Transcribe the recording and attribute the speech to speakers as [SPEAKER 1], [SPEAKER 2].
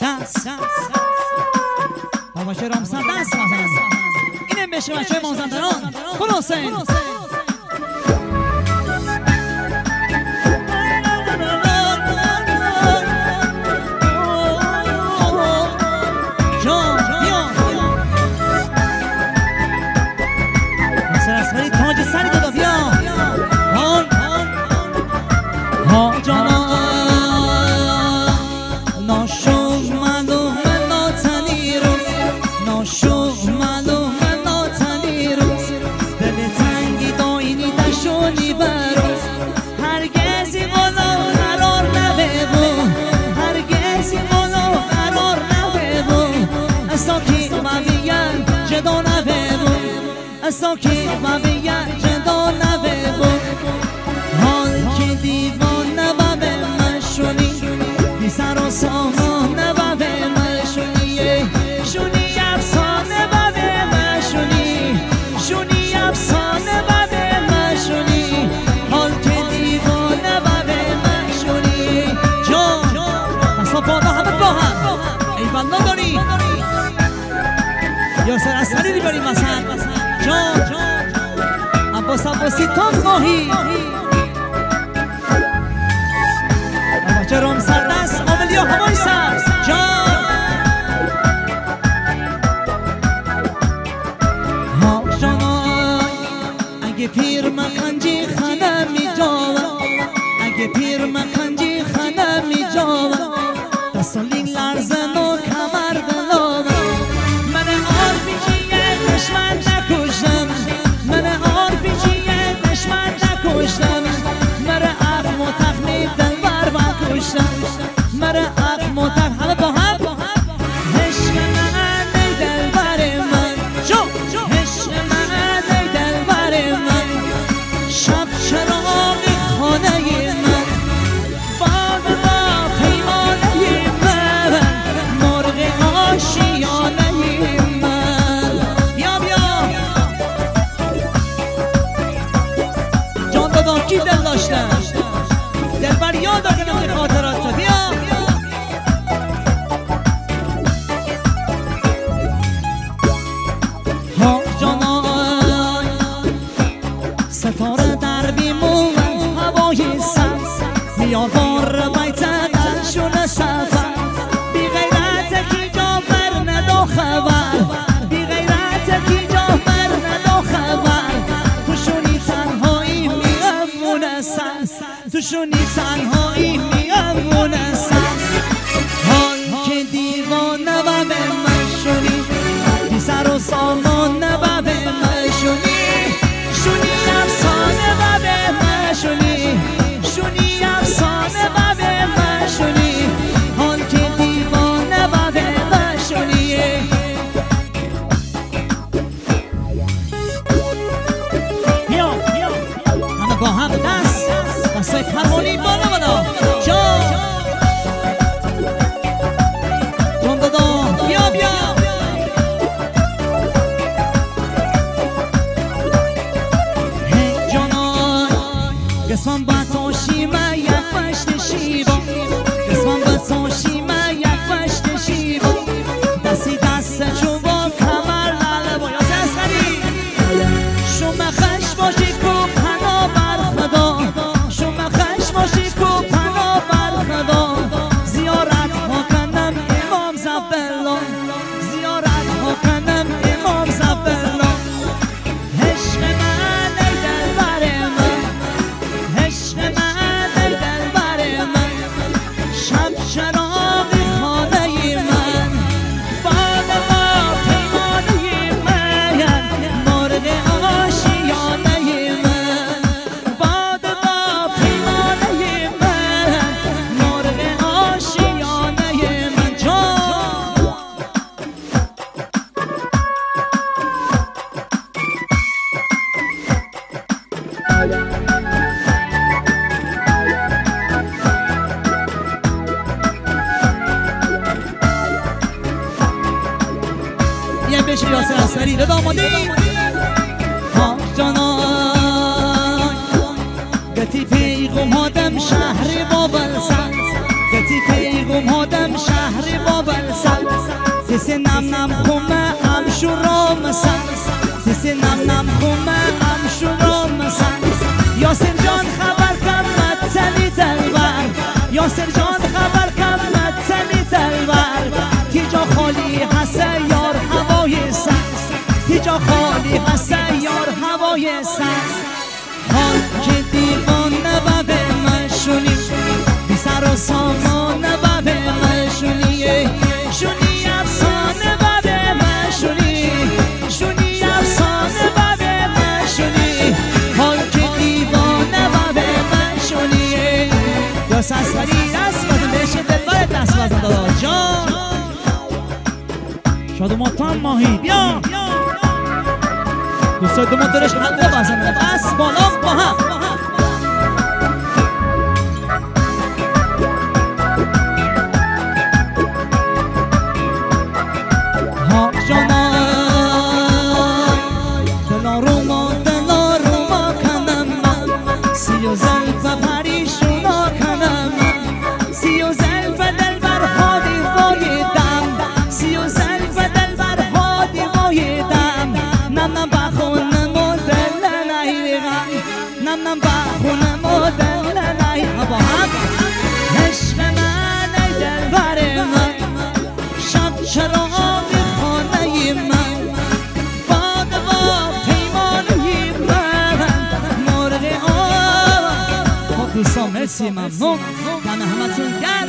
[SPEAKER 1] دست بابا شرام سر دست مثلا اینم بشه بچه های مازندران برو حسین ساکی و بیان جدا نبه حال که دیوانه و به مشونی بی سر و سامانه و به مشونی شونی افسانه و به مشونی شونی افسانه و به مشونی حال که دیوانه و به مشونی جان اصلا بادا همه با هم ای بلا داری یا سر از سریری بریم مثلا جان عباس عباسی تاز ماهی بچه روم سر دست آملیا همای سر جان ها جانای اگه پیر مکنجی خانه می جاوه اگه پیر مکنجی خانه می جاوه دستالین لرزن و کمر دلاوه من آر بیجیه دشمن نکشتم من آر بیجیه دشمن نکشتم مره اقم و تخمی دلبر بکشتم مره اقم و تخم همه با هم عشق من ای دلبر من عشق من ای دلبر من شب چراغی خانه من باد با پیمانه من مرغ آشیانه من جان دادا کی دل داشتن دلبر یاد داریم خاطرات بیا ها جانای ستاره در بیمون هوای سبز میار بار بیتن شونه سفر بی غیرت کی جا بر ندو خبر بی غیرت کی جا بر ندو خبر توشونی تنهایی میامونه سر توشونی تنهایی میامونه سر حال که دیوانه و به مشونی بی سر و سامانه و به مشونی شونی افسانه و به مشونی شونی افسانه و به مشونی حال که دیوانه و به مشونی بیا همه با هم دست پروانی بالا بالا جان دادا بیا هی جانای قسمم با توشیمه یک پشت شیبا قسمم با توشیمه یک پشت شیبا دستی دست چوبا کمر لاله با یا سسری شما خش باشی کو پنا بر خدا شما خش باشی کو پنا بر خدا زیارت ها کنم امام زبلا زیارت ها کنم امام زبلا عشق من ای دلبر من عشق من ای دلبر من شب چراغی خانه من باد با پیمانه من مرغ آشیانه من باد با پیمانه من مرغ آشیانه من جان یه بشه یاسر اصری دادا آماده ها جانای گتی پیغم هادم شهر بابل سر گتی پیغم هادم شهر بابل نم نم خومه امشورا مسن دست نم نم خومه امشورا مسن یاسر جان خبر کم متنی دلبر یاسر جان خبر کم متنی دلبر تیجا خالی هسته یار هوای سر تیجا خالی هسته یار هوای سر حال که دیوانه و به من شونی بی سر و سامانه و به من شونی شونی افسانه و به من شونی شونی افسانه و به من شونی حال که دیوانه و به من شونی یا سسری دست بازم بهش دلبر دست بازم دادا جان شاد و مطمئن ماهی بیا دوستای دو مدرش حلقه بازم بس بالا با هم ها جانا دلا روما کنم سی و زلف پریشونا کنم سی و زلف دل بر حادی وایدم سی و زلف دل بر حادی وایدم نم نم بخونم و دل نیرم نم نم بخونم و دل نیرم با هم عشق من ای دل بر من شب چراغ خانه من باد و پیمانه من مرغ آب خب دوستان مرسی ممنون دم همتون گرم